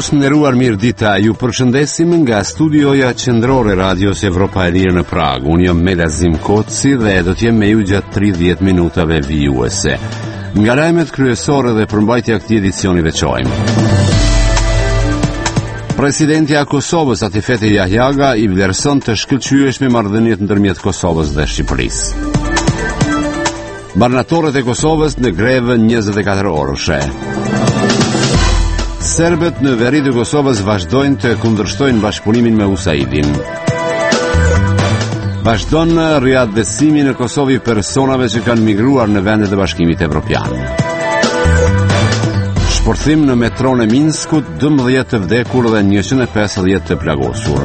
dëgjues, nderuar mirëdita, ju përshëndesim nga studioja qendrore Radios Evropa e Lirë në Prag. Unë jam Melazim Koci dhe do t'jem me ju gjatë 30 minutave vijuese. Nga lajmet kryesore dhe përmbajtja këtij edicioni veçojmë. Presidentja e Kosovës Atifete Jahjaga i vlerëson të shkëlqyeshme marrëdhëniet ndërmjet Kosovës dhe Shqipërisë. Barnatorët e Kosovës në grevë 24 orëshe. Serbët në veri të Kosovës vazhdojnë të kundërshtojnë bashkëpunimin me USAID-in. Vazhdon riadhesimi në Kosovë i personave që kanë migruar në vendet e Bashkimit Evropian. Shpërthim në metron e Minskut, 12 të vdekur dhe 150 të plagosur.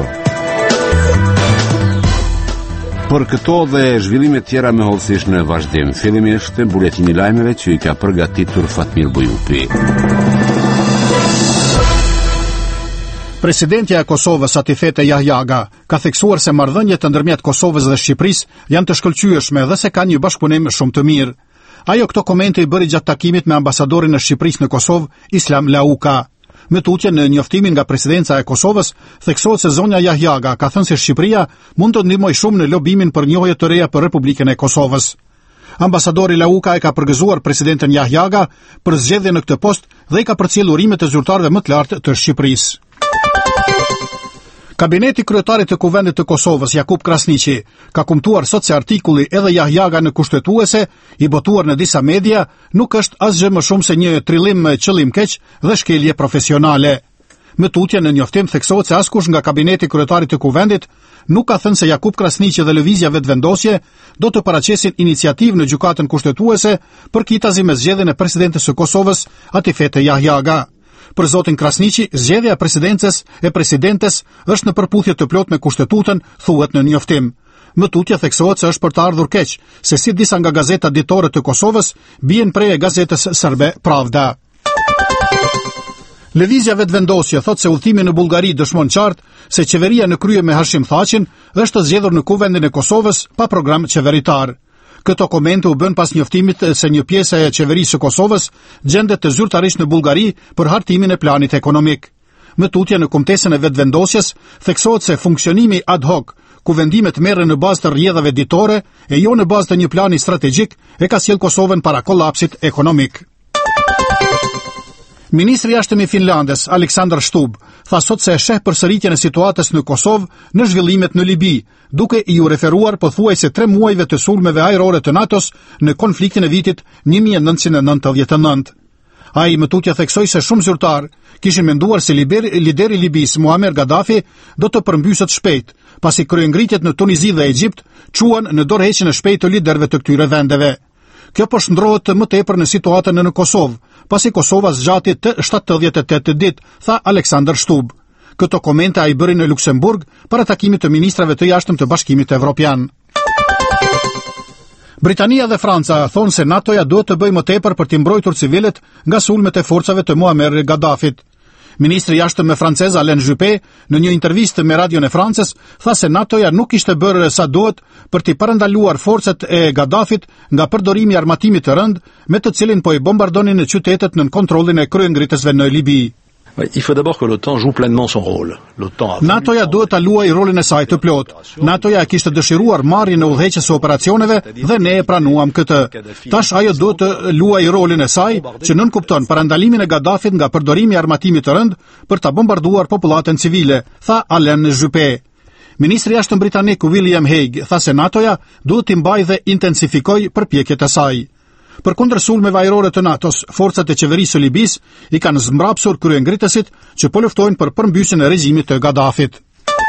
Për këto dhe zhvillimet tjera me hollësisht në vazhdim, fillimisht buletini lajmeve që i ka përgatitur Fatmir Bujupi. Presidentja e Kosovës Atifete Jahjaga ka theksuar se marrëdhëniet ndërmjet Kosovës dhe Shqipërisë janë të shkëlqyeshme dhe se kanë një bashkëpunim shumë të mirë. Ajo këto komente i bëri gjatë takimit me ambasadorin e Shqipërisë në Kosovë, Islam Lauka. Me tutje në njoftimin nga presidenca e Kosovës, theksohet se zonja Jahjaga ka thënë se Shqipëria mund të ndihmojë shumë në lobimin për njohje të reja për Republikën e Kosovës. Ambasadori Lauka e ka përgëzuar presidenten Jahjaga për zgjedhjen në këtë post dhe i ka përcjellur urimet e zyrtarëve më të lartë të Shqipërisë. Kabineti kryetarit të Kuvendit të Kosovës, Jakub Krasniqi, ka kumtuar sot se artikulli edhe Jahjaga në kushtetuese, i botuar në disa media, nuk është asgjë më shumë se një trillim me qëllim keq dhe shkelje profesionale. Me tutje në njoftim theksohet se askush nga kabineti kryetarit të Kuvendit nuk ka thënë se Jakub Krasniqi dhe lëvizja vetvendosje do të paraqesin iniciativë në gjykatën kushtetuese për kitazi me zgjedhjen e presidentes së Kosovës, Atifete Jahjaga. Për zotin Krasniqi, zgjedhja e presidentes është në përputhje të plot me kushtetutën, thuhet në njoftim. Më tutje theksohet se është për të ardhur keq, se si disa nga gazetat ditore të Kosovës bien prej e gazetës serbe Pravda. Lëvizja vetvendosje thot se udhëtimi në Bullgari dëshmon qartë se qeveria në krye me Hashim Thaqin është zgjedhur në Kuvendin e Kosovës pa program qeveritar. Këto komente u bën pas njoftimit se një pjesë e qeverisë së Kosovës gjendet të zyrtarisht në Bullgari për hartimin e planit ekonomik. Me tutje në kumtesën e vetvendosjes, theksohet se funksionimi ad hoc, ku vendimet merren në bazë të rrjedhave ditore e jo në bazë të një plani strategjik, e ka sjell Kosovën para kollapsit ekonomik. Ministri i jashtëm i Finlandes, Aleksandar Stubb, tha sot se e sheh përsëritjen e situatës në Kosovë në zhvillimet në Libi, duke i u referuar pothuajse 3 muajve të sulmeve ajrore të NATO-s në konfliktin e vitit 1999. Ai më tutje theksoi se shumë zyrtar kishin menduar se lideri i Libis, Muammar Gaddafi, do të përmbyset shpejt, pasi kryengritjet në Tunizi dhe Egjipt quan në dorëheqjen e shpejtë të liderëve të këtyre vendeve. Kjo po shndrohet më tepër në situatën në Kosovë, pasi Kosova zgjati 78 ditë, tha Aleksandar Stubb. Këto komente ai bëri në Luksemburg para takimit të ministrave të jashtëm të Bashkimit Evropian. Britania dhe Franca thonë se NATO-ja duhet të bëjë më tepër për t'i mbrojtur civilët nga sulmet e forcave të Muammar Gaddafit. Ministri i jashtëm francez Alain Juppé në një intervistë me radion e Francës tha se NATO-ja nuk kishte bërë sa duhet për t'i parandaluar forcat e Gaddafit nga përdorimi i armatimit të rënd me të cilin po i bombardonin në qytetet nën kontrollin e kryengritësve në Libi. Il faut d'abord que l'OTAN joue pleinement son rôle. NATO-ja duhet ta luajë rolin e saj të plot. NATO-ja kishte dëshiruar marrjen e udhëheqjes së operacioneve dhe ne e pranuam këtë. Tash ajo duhet të luajë rolin e saj që nënkupton parandalimin e Gaddafit nga përdorimi i armatimit të rënd për ta bombarduar popullatën civile, tha Alain Juppé. Ministri i jashtëm britanik William Hague tha se NATO-ja duhet të mbajë dhe intensifikojë përpjekjet e saj. Përkundër sulmeve ajrore të NATO-s, forcat e qeverisë së Libis i kanë zmbrapsur kryengritësit që po luftojnë për përmbysjen e regjimit të Gaddafit.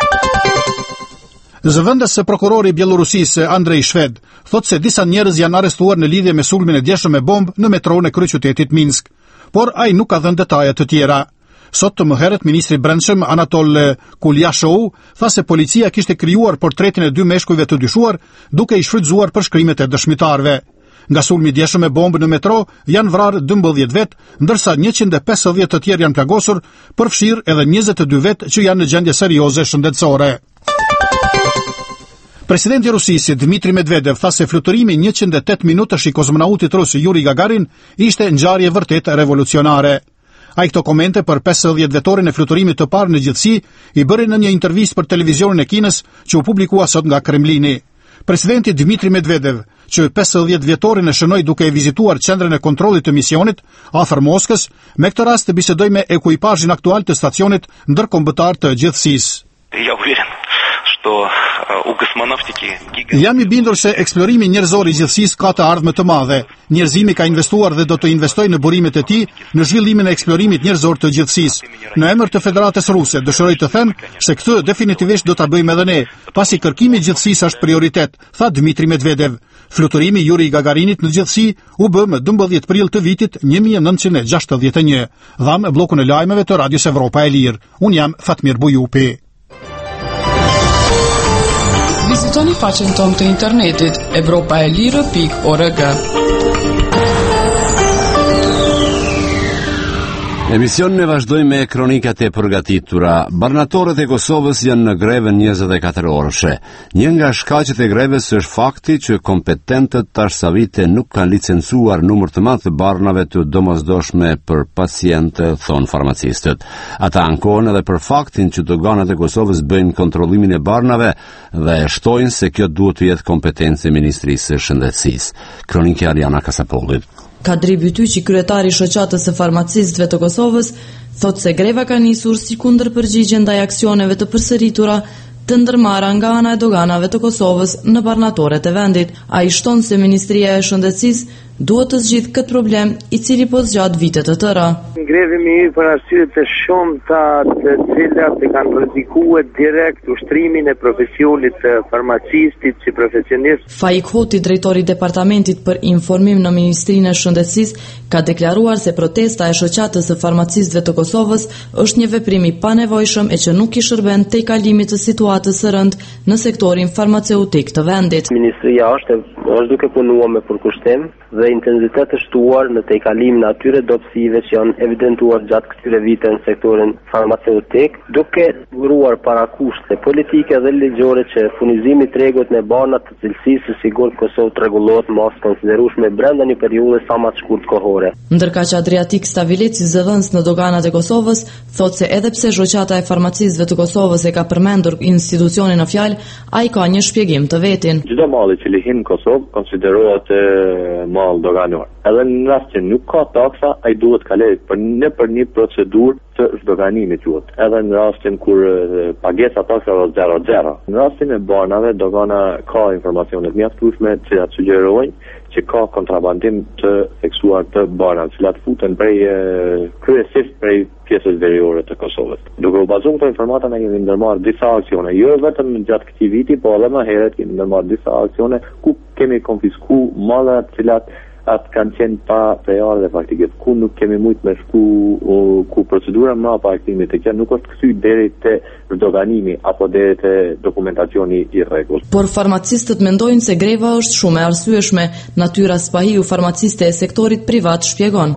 Zëvendës prokurori i Bielorusisë Andrej Shved thot se disa njerëz janë arrestuar në lidhje me sulmin e djeshëm me bombë në metron e kryeqytetit Minsk, por ai nuk ka dhënë detaje të tjera. Sot të mëherët ministri i Brendshëm Anatol Kulyashov tha se policia kishte krijuar portretin e 2 meshkujve të dyshuar duke i shfrytzuar për shkrimet e dëshmitarëve. Nga sulmi i djeshëm me bombë në metro janë vrarë 12 vet, ndërsa 150 të tjerë janë plagosur, përfshirë edhe 22 vet që janë në gjendje serioze shëndetësore. Presidenti i Rusisë Dmitri Medvedev tha se fluturimi 108 minutash i kozmonautit rus Yuri Gagarin ishte ngjarje vërtet revolucionare. Ai këto komente për 50 vjetorin e fluturimit të parë në gjithësi i bëri në një intervistë për televizionin e Kinës që u publikua sot nga Kremlini. Presidenti Dmitri Medvedev, që 50 vjetorin e shënoi duke e vizituar qendrën e kontrollit të misionit afër Moskës, me këtë rast bisedoi me ekuipazhin aktual të stacionit ndërkombëtar të gjithësisë. Jam i bindur se eksplorimi njerëzor i gjithësisë ka të ardhmë të madhe. Njerëzimi ka investuar dhe do të investojë në burimet e tij në zhvillimin e eksplorimit njerëzor të gjithësisë. Në emër të Federatës Ruse, dëshiroj të them se këtë definitivisht do ta bëjmë edhe ne, pasi kërkimi i gjithësisë është prioritet, tha Dmitri Medvedev. Fluturimi Yuri Gagarinit në gjithësi u bë më 12 prill të vitit 1961. Dham bllokun e lajmeve të Radios Evropa e Lirë. Un jam Fatmir Bujupi. Vizitoni faqen tonë të internetit evropaelire.org. Emisionin e vazhdoj me kronikat e përgatitura. Barnatorët e Kosovës janë në greve 24 orëshe. Një nga shkaqet e greves është fakti që kompetentët tash sa vite nuk kanë licencuar numër të madh të barnave të domosdoshme për pacientë, thon farmacistët. Ata ankohen edhe për faktin që doganat e Kosovës bëjnë kontrollimin e barnave dhe shtojnë se kjo duhet të jetë kompetencë e Ministrisë së Shëndetësisë. Kronika Ariana Kasapollit. Kadri Bytyqi, kryetari i shoqatës së farmacistëve të Kosovës, thotë se greva ka nisur si kundër përgjigje ndaj aksioneve të përsëritura të ndërmarra nga ana e doganave të Kosovës në barnatoret e vendit. Ai shton se Ministria e Shëndetësisë duhet të zgjidhë këtë problem, i cili po zgjat vite të tëra. Grevimi i për arsye të shumta të cilat e kanë rrezikuar direkt ushtrimin e profesionit të farmacistit si profesionist. Faik Hoti, drejtori i departamentit për informim në Ministrinë e Shëndetësisë, ka deklaruar se protesta e shoqatës së farmacistëve të Kosovës është një veprim i panevojshëm e që nuk i shërben te kalimit të situatës së rëndë në sektorin farmaceutik të vendit. Ministria është duke punuar me përkushtim dhe intensitet të shtuar në tejkalimin e atyre dobësive që janë evidentuar gjatë këtyre viteve në sektorin farmaceutik, duke siguruar parakushte politike dhe ligjore që furnizimi i tregut me barna të cilësisë së sigurt Kosovë të rregullohet mas konsiderueshme brenda një periudhe sa më të shkurtër kohore. Ndërka që Adriatik Stavileci, zëdhënës në doganat e Kosovës, thotë se edhe pse shoqata e farmacistëve të Kosovës e ka përmendur institucionin në fjalë, ai ka një shpjegim të vetin. Çdo malli që lihin në Kosovë konsiderohet mall doganor. Edhe në rast që nuk ka taksa, ai duhet kalojë për një procedurë të zhdoganimit juet. Edhe në rastin kur pagesa taksa është 0-0. Në rastin e banave, dogana ka informacione të mjaftueshme që sugjerojnë që ka kontrabandim të theksuar të banave, që futen kryesisht prej pjesës veriore të Kosovës. Duke u bazuar këto informata, ne kemi ndërmarrë disa aksione, jo vetëm gjatë këtij viti, por edhe më herët kemi ndërmarrë disa aksione ku kemi konfiskuar malla të cilat atë kanë qenë pa prejare dhe faktikisht ku nuk kemi mujt me shku ku procedura më pa aktimit të kjo nuk është kthy deri te zhdoganimi apo deri te dokumentacioni i rregullt. Por farmacistët mendojnë se greva është shumë e arsyeshme. Natyra Spahiu, farmaciste e sektorit privat, shpjegon.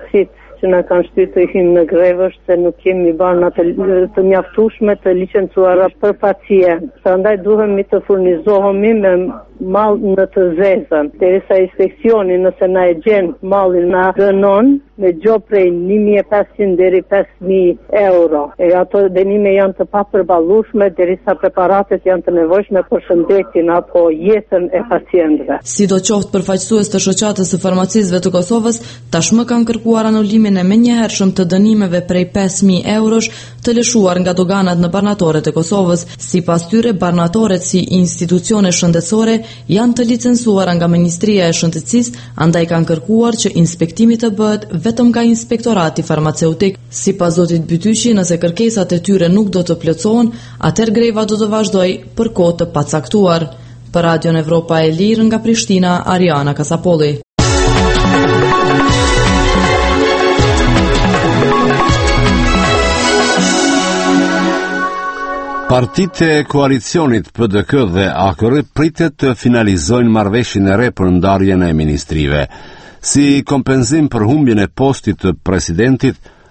Që na kanë shtyr të hym në grevë është se nuk kemi barna të mjaftueshme të licencuara për pacient. Prandaj duhemi të furnizohemi me mall në të zezën. Derisa inspeksioni nëse na e gjen mallin na dënon me gjob prej 1.500 deri 5.000 euro. E ato dënime janë të papërballueshme derisa preparatet janë të nevojshme për shëndetin apo jetën e pacientëve. Sidoqoftë përfaqësues të shoqatës së farmacistëve të Kosovës tashmë kanë kërkuar anulimin e menjëhershëm të dënimeve prej 5.000 eurosh të lëshuar nga doganat në barnatoret e Kosovës. Sipas tyre, barnatoret si institucione shëndetësore janë të licencuara nga Ministria e Shëndetësisë, andaj kanë kërkuar që inspektimi të bëhet vetëm nga Inspektorati Farmaceutik. Sipas zotit Bytyqi, nëse kërkesat e tyre nuk do të plotësohen, atëherë greva do të vazhdojë për kohë të pacaktuar. Për Radion Evropa e Lirë nga Prishtina, Ariana Kasapolli. Partitë e koalicionit PDK dhe AKR pritet të finalizojnë marrëveshjen e re për ndarjen e ministrive. Si kompenzim për humbjen e postit të presidentit,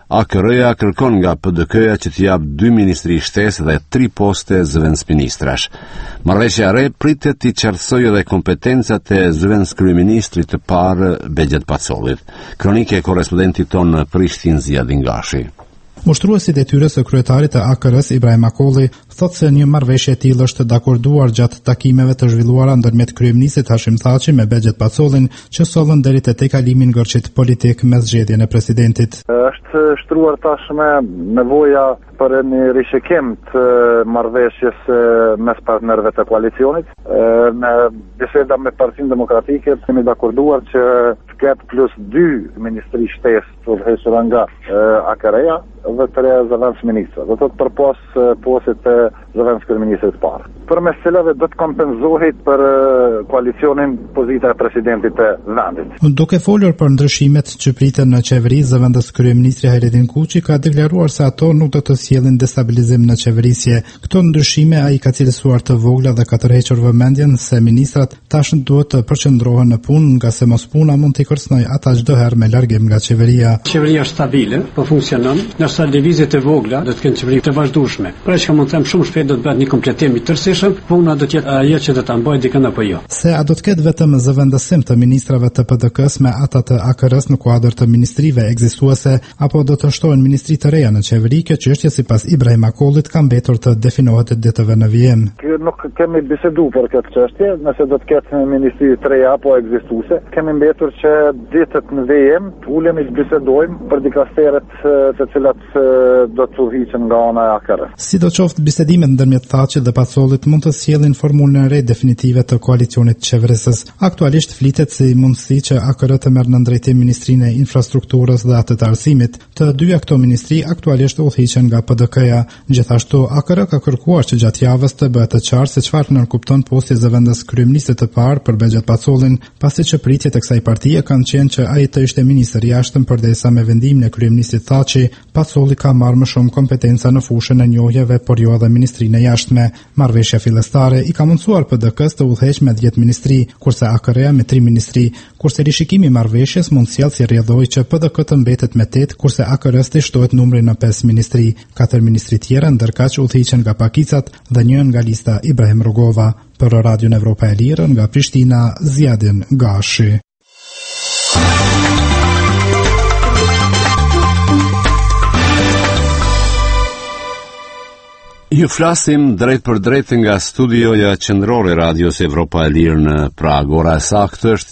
AKR-ja kërkon nga PDK-ja që t'i jap 2 ministri shtesë dhe 3 poste zëvendësministrash. Marrëveshja e re pritet t'i qartësojë edhe kompetencat e zëvendëskryeministrit të parë Begjet Pacollit. Kronike e korrespondentit ton në Prishtinë Ziadin Gashi. Ushtruesi detyrës së kryetarit të AKR-s Ibrahim Akolli thotë se një marrëveshje e tillë është dakorduar gjatë takimeve të zhvilluara ndërmjet kryeministit Hashim Thaçi me Begjet Pacollin, që sollën deri te kalimi i ngërçit politik me zgjedhjen e presidentit. Është shtruar tashmë nevoja për një rishikim të marrëveshjes mes partnerëve të koalicionit. Me biseda me Partinë Demokratike kemi dakorduar që të ketë plus 2 ministri shtesë të udhëhequra nga AKR-ja dhe 3 zëvendësministra. Do thotë përpas postit të zëvendëskryeministrit të parë. Përmes cilave do të kompenzohet për koalicionin pozita e presidentit të vendit. Duke folur për ndryshimet që priten në qeveri, zëvendëskryeministri Hayreddin Kuçi ka deklaruar se ato nuk do të sjellin destabilizim në qeverisje. Këto ndryshime ai ka cilësuar të vogla dhe ka tërhequr vëmendjen se ministrat tash duhet të përqendrohen në punë, nga se mos puna mund t'i kërcënojë ata çdo herë me largim nga qeveria. Qeveria është stabile, po funksionon, ndërsa lëvizjet e vogla do të kenë qeveri të vazhdueshme. Pra që mund të them shumë shpejt do të bëhet një kompletim i tërësishëm, puna do të jetë ajo që do ta mbajë dikën apo jo. Se a do të ketë vetëm zëvendësim të ministrave të PDK-s me ata të AKR-s në kuadër të ministrive ekzistuese, apo do të shtohen ministri të reja në qeveri, kjo çështje sipas Ibrahim Akollit ka mbetur të definohet ditëve në vijim. Nuk kemi biseduar për këtë çështje, nëse do të ketë ministri të reja apo ekzistuese, kemi mbetur që ditët në vijim ulemi të bisedojmë për dikasteret të cilat do të udhëhiqen nga ana e AKR-s. Sidoqoftë, bisedimet ndërmjet Thaçit dhe Pacollit mund të sjellin formulën e re definitive të koalicionit qeverisës. Aktualisht flitet si mundësi që AKR të merr në drejtim ministrinë e infrastrukturës dhe atë të arsimit. Të dyja këto ministri aktualisht udhëhiqen nga PDK-ja. Gjithashtu, AKR ka kërkuar që gjatë javës të bëhet të qartë se çfarë nënkupton posti i zëvendëskryeministit të parë për Begjet Pacollin, pasi që pritjet e kësaj partie kanë qenë që ai të ishte ministër i jashtëm, përderisa me vendimin e kryeministit Thaçi, Pacolli ka marrë më shumë kompetenca në fushën e njohjeve, por jo edhe ministrinë e jashtme. Marrëveshja fillestare i ka mundsuar PDK-s të udhëheqë me 10 ministri, kurse AKR-ja me 3 ministri, kurse rishikimi i marrëveshjes mund sjellë si rrjedhoj që PDK të mbetet me 8, kurse AKR-s të shtohet numri në 5 ministri. 4 ministri tjerë ndërkaq udhëhiqen nga pakicat dhe njën nga lista Ibrahim Rugova. Për Radion Evropa e Lirë nga Prishtina, Ziadin Gashi. Ju flasim drejt për drejt nga studioja qendrore Radios Evropa e Lirë në Prag. Ora e saktë është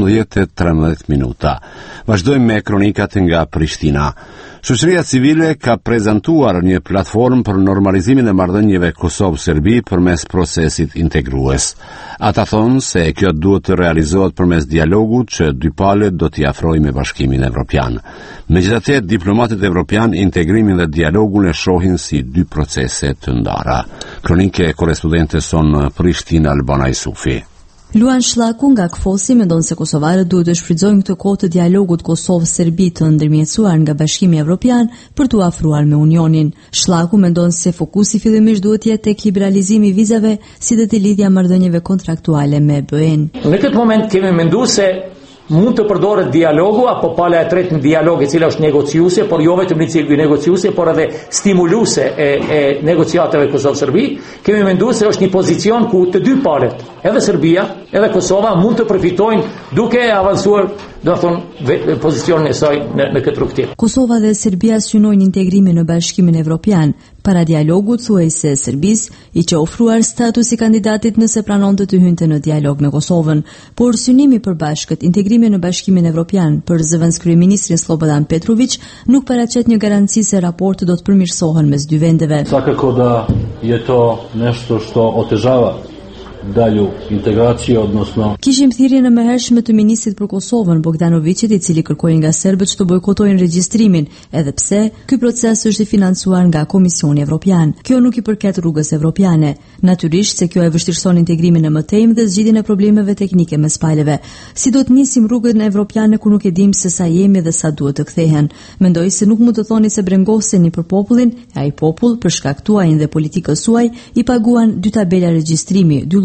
16:13 minuta. Vazhdojmë me kronikat nga Prishtina. Shoqëria civile ka prezantuar një platformë për normalizimin e marrëdhënieve Kosovë-Serbi përmes procesit integrues. Ata thonë se kjo duhet të realizohet përmes dialogut që dy palët do t'i afrojë me Bashkimin Evropian. Megjithatë, diplomatët evropian integrimin dhe dialogun e shohin si dy procese të ndara. Kronike e korrespondentes son Prishtina Albana Isufi. Luan Shllaku nga Kfosi mendon se kosovarët duhet të shfrytëzojnë këtë kohë të dialogut Kosovë-Serbi të ndërmjetësuar nga Bashkimi Evropian për t'u afruar me Unionin. Shllaku mendon se fokusi fillimisht duhet të jetë tek liberalizimi i vizave, si dhe te lidhja marrëdhënieve kontraktuale me BE-n. Në këtë moment kemi menduar se mund të përdoret dialogu apo pala e tretë në dialog, e cila është negociuese, por jo vetëm negociuese, por edhe stimuluese e negociatave Kosovë-Serbi. Kemi menduar se është një pozicion ku të dy palët, edhe Serbia, edhe Kosova, mund të përfitojnë duke avancuar, do të thonë, pozicionin e saj në këtë rrugtim. Kosova dhe Serbia synojnë integrimin në Bashkimin Evropian. Para dialogut thuaj se Serbis i që ofruar status i kandidatit nëse pranon të hynte në dialog me Kosovën, por synimi për bashkët, integrimi në Bashkimin Evropian për zëvendëskryeministrin Slobodan Petrović nuk paraqet një garanci se raportet do të përmirësohen mes dy vendeve. Svakako da je to nešto što otežava dalju integraciju, odnosno... Kishim thirrjen e mëhershme të ministrit për Kosovën, Bogdanovicit, i cili kërkoi nga serbët që të bojkotojnë regjistrimin, edhe pse ky proces është i financuar nga Komisioni Evropian. Kjo nuk i përket rrugës evropiane. Natyrisht se kjo e vështirëson integrimin në mëtejmë dhe zgjidhjen e problemeve teknike mes palëve. Si do të nisim rrugën evropiane ku nuk e dim se sa jemi dhe sa duhet të kthehen. Mendoj se nuk mund të thoni se brengoseni për popullin, ai popull për shkak tuaj dhe politikës suaj i paguan 2 tabela regjistrimi, 2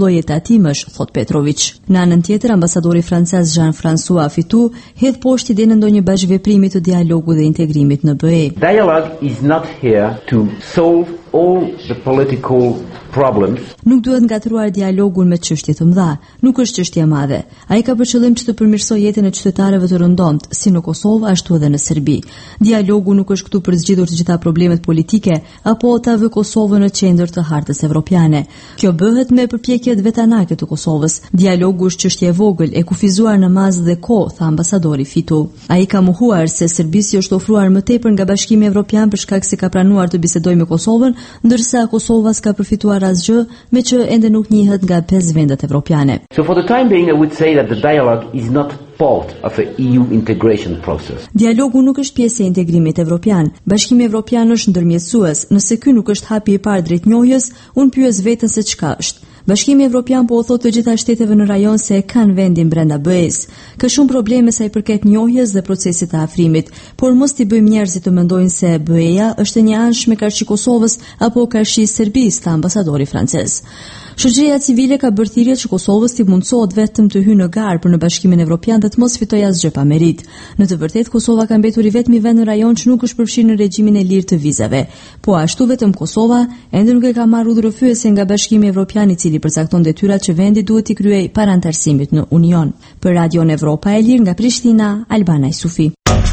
lloje tatimesh, thot Petrović. Në anën tjetër, ambasadori francez Jean-François Fitou hedh poshtë idenë ndonjë bashkëveprimi të dialogut dhe integrimit në BE. Dialogue is not here to solve all the political problems. Nuk duhet ngatruar dialogun me çështje të mëdha, nuk është çështje e madhe. Ai ka për qëllim që të përmirësojë jetën e qytetarëve të rëndomt, si në Kosovë ashtu edhe në Serbi. Dialogu nuk është këtu për zgjidhur të gjitha problemet politike apo ta vë Kosovën në qendër të hartës evropiane. Kjo bëhet me përpjekjet vetanake të Kosovës. Dialogu është çështje e vogël, e kufizuar në mazë dhe kohë, tha ambasadori Fitou. Ai ka mohuar se Serbisë është ofruar më tepër nga Bashkimi Evropian për shkak se ka pranuar të bisedojë me Kosovën, ndërsa Kosova s'ka përfituar asgjë, me që ende nuk njihet nga 5 vendet evropiane. So for the time being, I would say that the dialogue is not part of the EU integration process. Dialogu nuk është pjesë e integrimit evropian. Bashkimi Evropian është ndërmjetësues. Nëse ky nuk është hapi i parë drejt njohjes, unë pyes veten se çka është. Bashkimi Evropian po u thotë të gjitha shteteve në rajon se e kanë vendin brenda BE-s. Ka shumë probleme sa i përket njohjes dhe procesit të afrimit, por mos t'i bëjmë njerëzit të mendojnë se BE-ja është një ansh me karshi Kosovës apo karshi Serbisë, tha ambasadori francez. Shoqëria civile ka bërë thirrje që Kosovës t'i mundsohet vetëm të hyjë në garë për në Bashkimin Evropian dhe të mos fitojë asgjë pa merit. Në të vërtetë Kosova ka mbetur i vetmi vend në rajon që nuk është përfshirë në regjimin e lirë të vizave. Po ashtu vetëm Kosova ende nuk e ka marrë udhërofyese nga Bashkimi Evropian, i cili përcakton detyrat që vendi duhet t'i kryejë para antarësimit në Union. Për Radion Evropa e Lirë nga Prishtina, Albana Isufi.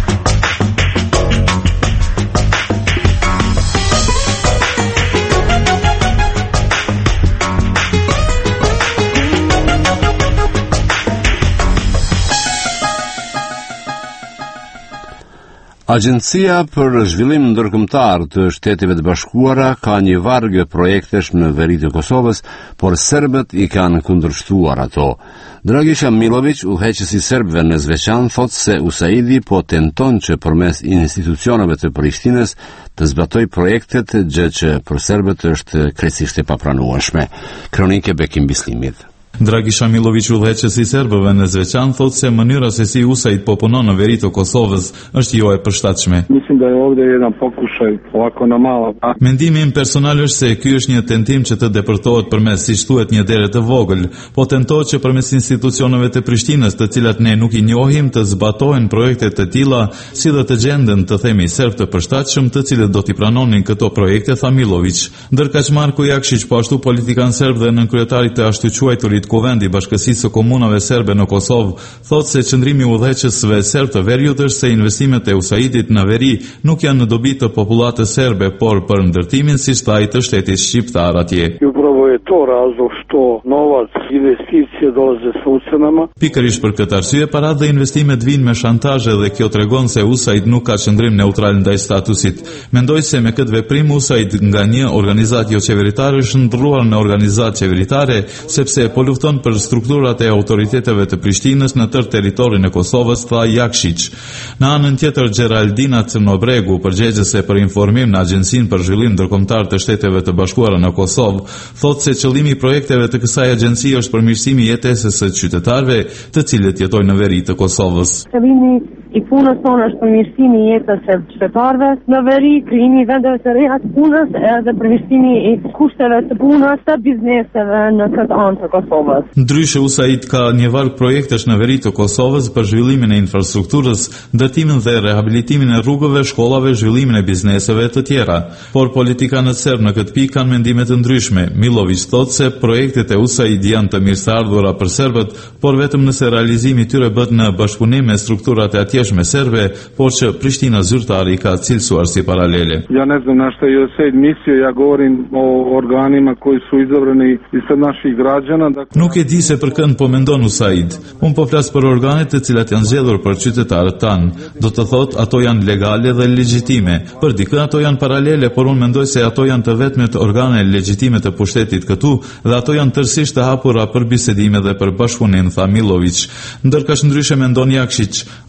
Agjencia për zhvillim ndërkombëtar të Shteteve të Bashkuara ka një vargë projektesh në veri të Kosovës, por serbët i kanë kundërshtuar ato. Dragisha Milović, udhëheqësi serbëve në Zveçan, thotë se USAID po tenton që përmes institucioneve të Prishtinës të zbatoj projektet, gjë që për serbët është krejtësisht e papranueshme. Kronike Bekim Bislimit. Dragisha Milović, udhëheqësi serbëve në Zveçan, thotë se mënyra se si USAID po punon në veri të Kosovës është jo e përshtatshme. Mislim da je ovdje jedan pokušaj ovako na malo. Mendimi im personal është se ky është një tentim që të depërtohet përmes, siç thuhet, një dere të vogël, po tentohet që përmes institucioneve të Prishtinës, të cilat ne nuk i njohim, të zbatohen projekte të tilla, si dhe të gjenden, të themi, serb të përshtatshëm, të cilët do t'i pranonin këto projekte, tha Milović. Ndërkaq Marko Jakšić, po ashtu politikan serb dhe nënkryetari të ashtu quajturit Kuvendi Bashkësisë së Komunave Serbe në Kosovë, thotë se qëndrimi udhëheqësve serb të veriut është se investimet e USAID-it në veri nuk janë në dobi të popullatës serbe, por për ndërtimin si shtaj të shtetit shqiptar atje. Upravo je to razlog što novac investicije dolaze sa ucenama. Pikërisht për këtë arsye, paratë dhe investimet vinë me shantazhe dhe kjo tregon se USAID nuk ka qëndrim neutral ndaj statusit. Mendoj se me këtë veprim USAID nga një organizatë jo qeveritare është ndrruar në organizatë qeveritare, sepse po lufton për strukturat e autoriteteve të Prishtinës në tërë territorin e Kosovës, tha Jakšić. Në anën tjetër, Geraldina Crnobregu, përgjegjëse për informim në Agjencinë për Zhvillim Ndërkombëtar të Shteteve të Bashkuara në Kosovë, thotë se qëllimi i projekteve të kësaj agjencie është përmirësimi i jetesës së qytetarëve, të cilët jetojnë në veri të Kosovës. Qëllimi i punës tonë është përmirësimi i jetës së qytetarëve në veri, krijimi i vendeve të reja të punës edhe përmirësimi i kushteve të punës të bizneseve në këtë anë të Kosovës. Ndryshe, USAID ka një varg projektesh në veri të Kosovës për zhvillimin e infrastrukturës, ndërtimin dhe rehabilitimin e rrugëve, shkollave, zhvillimin e bizneseve të tjera. Por politikanët serb në këtë pikë kanë mendime të ndryshme. Milović thotë se projektet e USAID janë të mirëseardhura për serbët, por vetëm nëse realizimi i tyre bëhet në bashkëpunim me strukturat e atjeshme serbe, por që Prishtina zyrtari ka cilësuar si paralele. Ja ne znam na šta je USAID mislio, ja govorim o organima koji su izabrani ispred naših građana. Nuk e di se për kënd po mendon USAID. Unë po flas për organet të cilat janë zgjedhur për qytetarët tanë. Do të thotë ato janë legale dhe legjitime. Për dikën ato janë paralele, por unë mendoj se ato janë të vetmet organe legjitime të pushtetit këtu dhe ato janë tërësisht të hapura për bisedime dhe për bashkëpunim, tha Milović. Ndërkësh ndryshe mendon Jakšić. Ai thotë se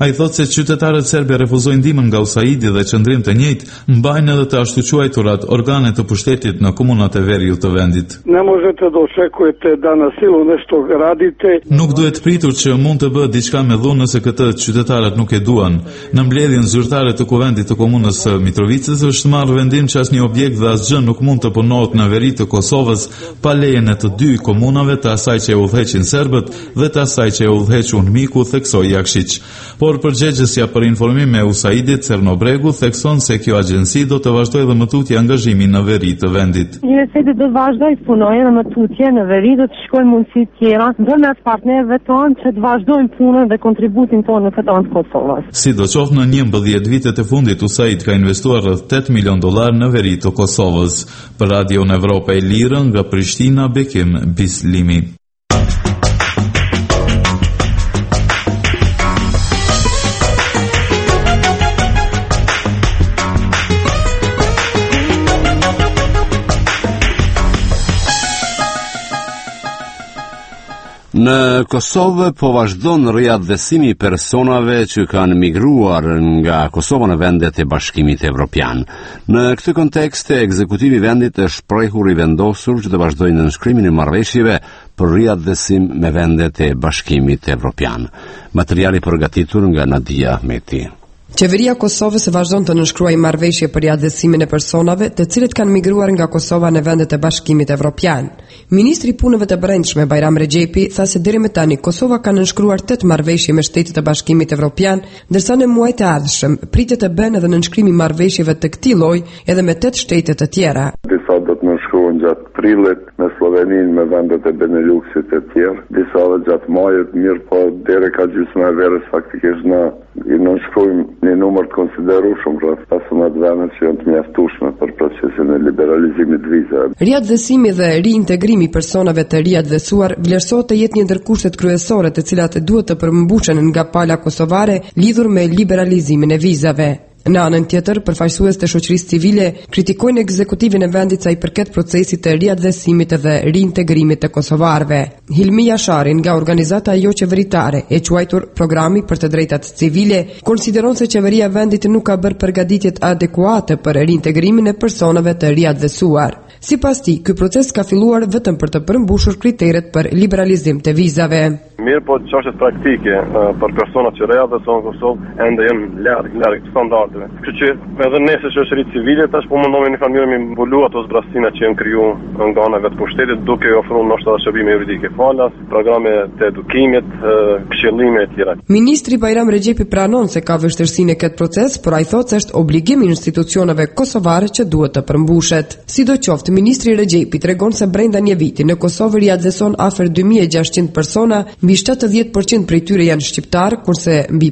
se qytetarët serbe refuzojnë ndihmën nga USAID dhe qëndrim të njëjtë, mbajnë edhe të ashtu quajturat organe të pushtetit në komunat e veriut të vendit. Ne možete da očekujete da na silu nešto radite. Nuk duhet pritur që mund të bëhet diçka me dhunë nëse këtë qytetarët nuk e duan. Në mbledhjen zyrtare të kuvendit të komunës së Mitrovicës është marrë vendim që asnjë objekt dhe asgjë nuk mund të punohet në veri të Kosovës pa lejen e të dy komunave, të asaj që e udhëheqin serbët dhe të asaj që e udhëhequn miku, theksoi Jakšić. Por përgjegjësja për informim e USAID-it Cernobregu thekson se kjo agjenci do të vazhdojë dhe më tutje angazhimin në veri të vendit. USAID do vazhdojë të punojë në më tutje në veri, do të shkojë mundësi tjera ndërmjet partnerëve tonë që të vazhdojnë punën dhe kontributin tonë në këtë anë të Kosovës. Sidoqoftë në 11 vitet e fundit USAID ka investuar rreth $8 milion në veri të Kosovës. Për Radio Evropa e Lirë nga Prishtina, Bekim Bislimi. Në Kosovë po vazhdon riadhësimi i personave që kanë migruar nga Kosova në vendet e Bashkimit Evropian. Në këtë kontekst, ekzekutivi i vendit është shprehur i vendosur që të vazhdojë nënshkrimin e marrëveshjeve për riadhësim me vendet e Bashkimit Evropian. Materiali përgatitur nga Nadia Ahmeti. Qeveria e Kosovës vazhdon të nënshkruajë marrëveshje për riadhësimin e personave të cilët kanë migruar nga Kosova në vendet e Bashkimit Evropian. Ministri i Punëve të Brendshme Bajram Rexhepi tha se deri më tani Kosova ka nënshkruar 8 marrëveshje me shtetet e Bashkimit Evropian, ndërsa në muajt e ardhshëm pritet të bëhen edhe nënshkrimi i marrëveshjeve të këtij lloji edhe me 8 shtete të tjera. Disa do të nënshkruhen gjatë prillit me Sloveninë, me vendet e Beneluxit e tjerë, disa edhe gjatë majit, mirë po deri ka gjysma e verës faktikisht i nënshkrujmë një numër të konsiderueshëm rreth 15 vende që janë të mjaftueshme për procesin e liberalizimit vizave. Riadhësimi dhe riintegrimi i personave të riadhësuar vlerësohet të jetë një ndër kushtet kryesore të cilat duhet të përmbushën nga pala kosovare lidhur me liberalizimin e vizave. Në anën tjetër, përfaqësues të shoqërisë civile kritikojnë ekzekutivin e vendit sa i përket procesit të riadhësimit dhe riintegrimit të kosovarëve. Hilmi Jashari nga organizata jo qeveritare e quajtur Programi për të Drejtat Civile konsideron se qeveria e vendit nuk ka bërë përgatitjet adekuate për riintegrimin e personave të riadhësuar. Sipas tij, ky proces ka filluar vetëm për të përmbushur kriteret për liberalizim të vizave. Mirë, po çështjet praktike për personat që riadhësohen në Kosovë ende janë larg standardeve. Kështu që edhe nëse shoqëria civile tash po mundohen në mënyrë me mbulu ato zbrastina që janë krijuar nga ana vetë pushtetit, duke ofruar ndoshta shërbime juridike falas, programe të edukimit, këshillime e tjera. Ministri Bajram Rexhepi pranon se ka vështirësi në këtë proces, por ai thotë se është obligim i institucioneve kosovare që duhet të përmbushet. Sidoqoftë, ministri Rexhepi tregon se brenda një viti në Kosovë riadhëson afër 2600 persona, mbi 70% prej tyre janë shqiptar, kurse mbi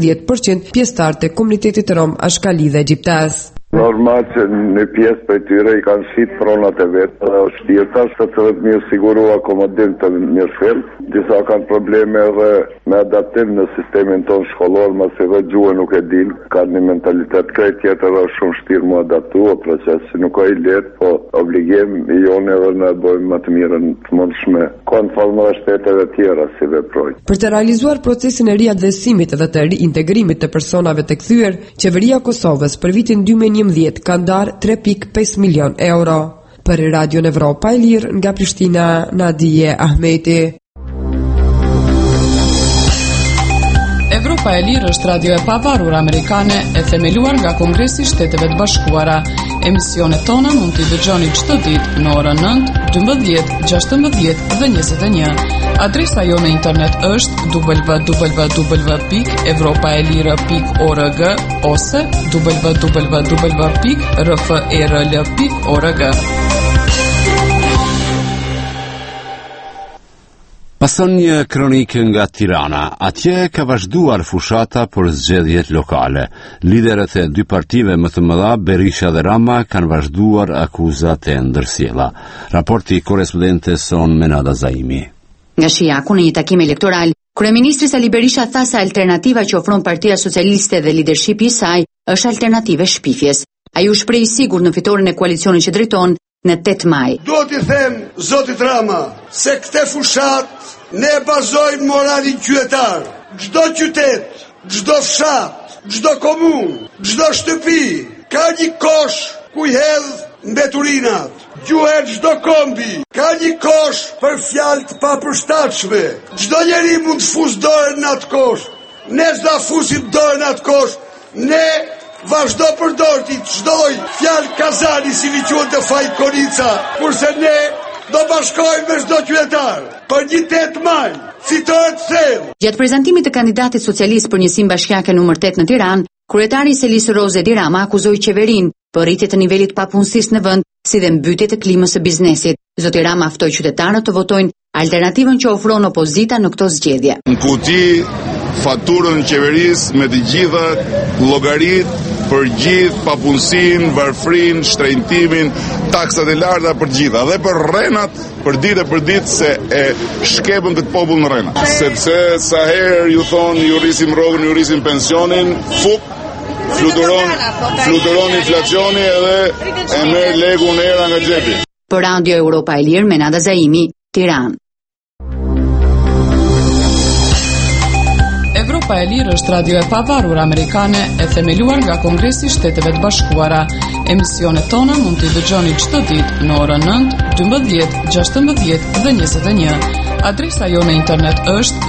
15% pjesëtar të komunitetit rom ashkali dhe egjiptas. Normal që në pjesë për tyre i kanë shqit pronat e vetë dhe shtirta, të cilët mirë siguru akomodim të mirëfill. Disa kanë probleme edhe me adaptim në sistemin tonë shkollor, masi dhe gjuhë nuk e din, kanë një mentalitet krejt tjetër dhe shumë shtirë mu adaptu, o proces që nuk o i letë, po obligim i jonë edhe në bojmë më të mirën të mundshme. Kanë falmë dhe shteteve tjera si veprojnë. Për të realizuar procesin e riadhësimit dhe të riintegrimit të personave të kthyer, qeveria e Kosovës për vitin 2011 ka ndarë 3.5 milion euro. Për Radio Evropa e Lirë nga Prishtina, Nadia Ahmeti. Evropa e Lirë është radio e pavarur amerikane e themeluar nga Kongresi i Shteteve të Bashkuara. Emisionet tona mund t'i dëgjoni çdo ditë në orën 9, 12, 16 dhe 21. Adresa jo në internet është www.evropaelire.org ose www.rferl.org. Pason një kronikë nga Tirana. Atje ka vazhduar fushata për zgjedhjet lokale. Liderët e dy partive më të mëdha, Berisha dhe Rama, kanë vazhduar akuzat e ndërsjella. Raporti korrespondentes son Menada Zaimi. Nga Shijaku në një takim elektoral, kryeministri Sali Berisha tha se alternativa që ofron Partia Socialiste dhe lidershipi i saj është alternative shpifjes. Ai u shpreh i sigurt në fitoren e koalicionit që drejton në 8 maj. Do t'i them zotit Rama se këtë fushat ne bazojmë moralin qytetar. Çdo qytet çdo fshat, çdo komunë, çdo shtëpi ka një kosh ku i hedh mbeturinat. Gjuhet çdo kombi ka një kosh për fjalë të papërshtatshme. Çdo njeri mund të fusë dorën në atë kosh. Ne s'da fusim dorën në atë kosh. Ne vazhdo përdorti çdo lloj fjalë kazani si liquon të faj konica, kurse ne do bashkojmë me çdo qytetar për një 8 maj, fitore të thellë. Gjatë prezantimit të kandidatit socialist për njësinë bashkiake numër 8 në Tiranë, kryetari Selis Roze Edi Rama akuzoi qeverinë për rritje të nivelit të papunësisë në vend, si dhe mbytje të klimës së biznesit. Zoti Rama ftoi qytetarët të votojnë alternativën që ofron opozita në këtë zgjedhje. Në kuti faturën qeverisë me të gjitha llogaritë për gjithë papunësinë, varfrinë, shtrenjtimin, taksat e larta për të gjitha dhe për rrenat për ditë se e shkepën këtë popull në rrena. Sepse sa herë ju thonë ju rrisim rrogën, ju rrisim pensionin, fluturon inflacioni edhe e merr legun era nga xhepi. Për Radio Europa e Lirë, Menada Zaimi, Tiranë. Europa e Lirë është radio e pavarur amerikane e themeluar nga Kongresi i Shteteve të Bashkuara. Emisionet tona mund t'i dëgjoni çdo ditë në orën 9, 12, 16 dhe 21. Adresa jo në internet është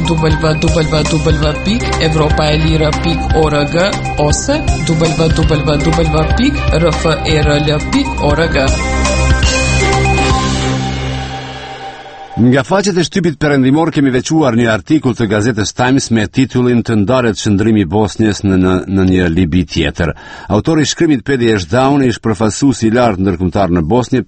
www.europaelire.org ose www.rferl.org. Nga faqet e shtypit perëndimor kemi veçuar një artikull të gazetës Times me titullin Të ndaret çndrimi i Bosnjës në një Libi tjetër. Autori i shkrimit Pedi Eshdaun ish përfaqësues i lartë ndërkombëtar në Bosnjë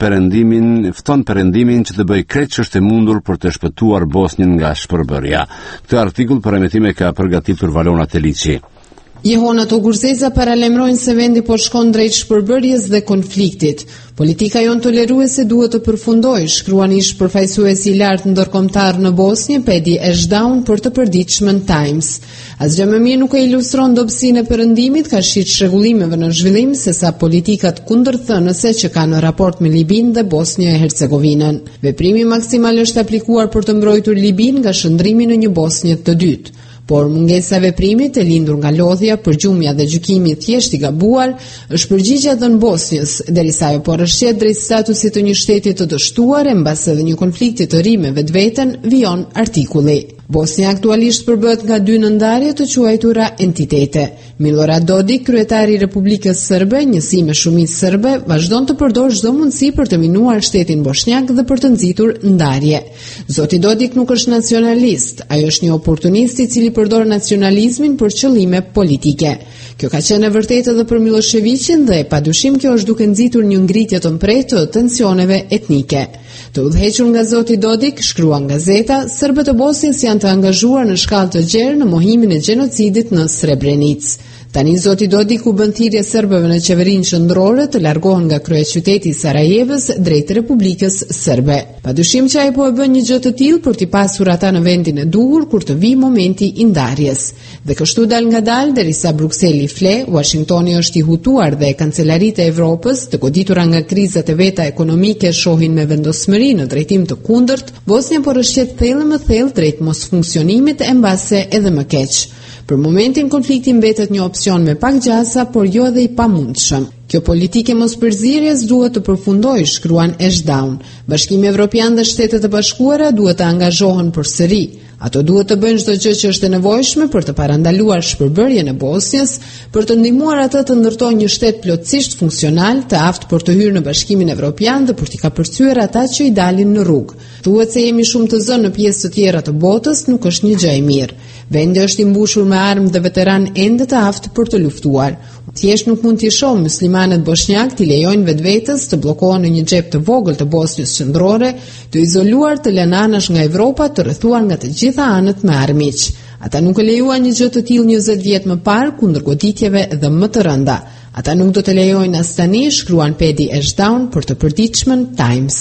fton Perëndimin që të bëjë krejt ç'është e mundur për të shpëtuar Bosnjën nga shpërbërja. Këtë artikull për emetime ka përgatitur Valona Teliçi. Jehona Togurzeza paralemrojnë se vendi po shkon drejt shpërbërjes dhe konfliktit. Politika jon toleruese duhet të përfundojë, shkruan ish përfaqësuesi i lartë ndërkombëtar në Bosnjë, Pedi Eshdaun, për të përditshmen Times. Asgjë më mirë nuk e ilustron dobësinë e Perëndimit ka shit rregullimeve në zhvillim sesa politikat kundërthënëse që ka në raport me Libinë dhe Bosnjë e Hercegovinën. Veprimi maksimal është aplikuar për të mbrojtur Libinë nga shndrimi në një Bosnjë të dytë. Por mungesa e veprimit e lindur nga lodhja, përgjumja dhe gjykimi thjesht i gabuar është përgjigjja dhënë Bosnjës, derisa ajo po rrëshqet drejt statusit të një shteti të dështuar e mbas edhe një konflikti të ri me vetveten, vijon artikulli. Bosnja aktualisht përbëhet nga 2 nëndarje të quajtura entitete. Milorad Dodik, kryetari i Republikës Serbe, njësi me shumicë serbe, vazhdon të përdor çdo mundësi për të minuar shtetin bosnjak dhe për të nxitur ndarje. Zoti Dodik nuk është nacionalist, ai është një oportunist i cili përdor nacionalizmin për qëllime politike. Kjo ka qenë e vërtetë edhe për Miloševićin dhe padyshim kjo është duke nxitur një ngritje të mprehtë të tensioneve etnike. Të udhëhequr nga zoti Dodik, shkruan gazeta, serbët e Bosnjës janë të angazhuar në shkallë të gjerë në mohimin e gjenocidit në Srebrenicë. Tani zoti Dodik u bën thirrje serbëve në qeverinë qendrore të largohen nga kryeqyteti i Sarajevës drejt Republikës Serbe. Padyshim që ai po e bën një gjë të tillë për t'i pasur ata në vendin e duhur kur të vijë momenti i ndarjes. Dhe kështu dal ngadalë derisa Brukseli fle, Washingtoni është i hutuar dhe kancelaritë e Evropës, të goditura nga krizat e veta ekonomike, shohin me vendosmëri në drejtim të kundërt, Bosnja po rrëshqet thellë më thellë drejt mosfunksionimit e mbase edhe më keq. Për momentin konflikti mbetet një opsion me pak gjasa, por jo edhe i pamundshëm. Kjo politike mospërzirjes duhet të përfundojë, shkruan Eshdaun. Bashkimi Evropian dhe Shtetet e Bashkuara duhet të angazhohen përsëri. Ato duhet të bëjnë çdo gjë që është e nevojshme për të parandaluar shpërbërjen e Bosnjës, për të ndihmuar atë të ndërtojë një shtet plotësisht funksional, të aftë për të hyrë në Bashkimin Evropian dhe për t'i kapërcyer ata që i dalin në rrugë. Thuhet se jemi shumë të zënë në pjesë të tjera të botës, nuk është një gjë e mirë. Vendi është i mbushur me armë dhe veteran ende të aftë për të luftuar. Thjesht nuk mund t'i shohë muslimanët bosnjak t'i lejojnë vetvetes të bllokohen në një xhep të vogël të Bosnjës qendrore, të izoluar të lënë anash nga Evropa, të rrethuar nga të gjitha anët me armiq. Ata nuk e lejuan një gjë të tillë 20 vjet më parë kundër goditjeve dhe më të rënda. Ata nuk do të lejojnë as tani, shkruan Pedi Eshdaun për të përditshmen Times.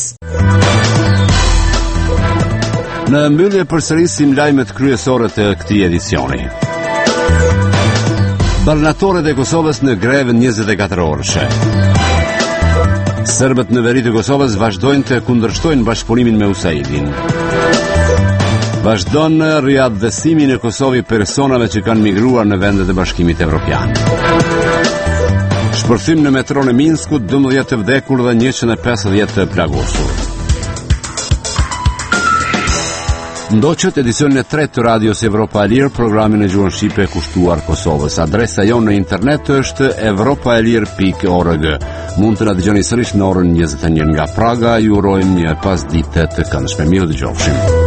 Në mbyllje përsërisim lajmet kryesore të këtij edicioni. Banorët e Kosovës në grevë 24 orëshe. Serbët në veri të Kosovës vazhdojnë të kundërshtojnë bashkëpunimin me USAID-in. Vazhdon riaddhesimi në Kosovë i personave që kanë migruar në vendet e Bashkimit Evropian. Shpërthim në metron e Minskut, 12 të vdekur dhe 150 të plagosur. Ndoqët edicionin e 3 të Radios Evropa e Lirë, programin e gjuhën shqipe kushtuar Kosovës. Adresa jonë në internet është evropaelir.org. Mund të na dëgjoni sërish në orën 21 nga Praga. Ju urojmë një pasdite të këndshme. Mirë dëgjofshim.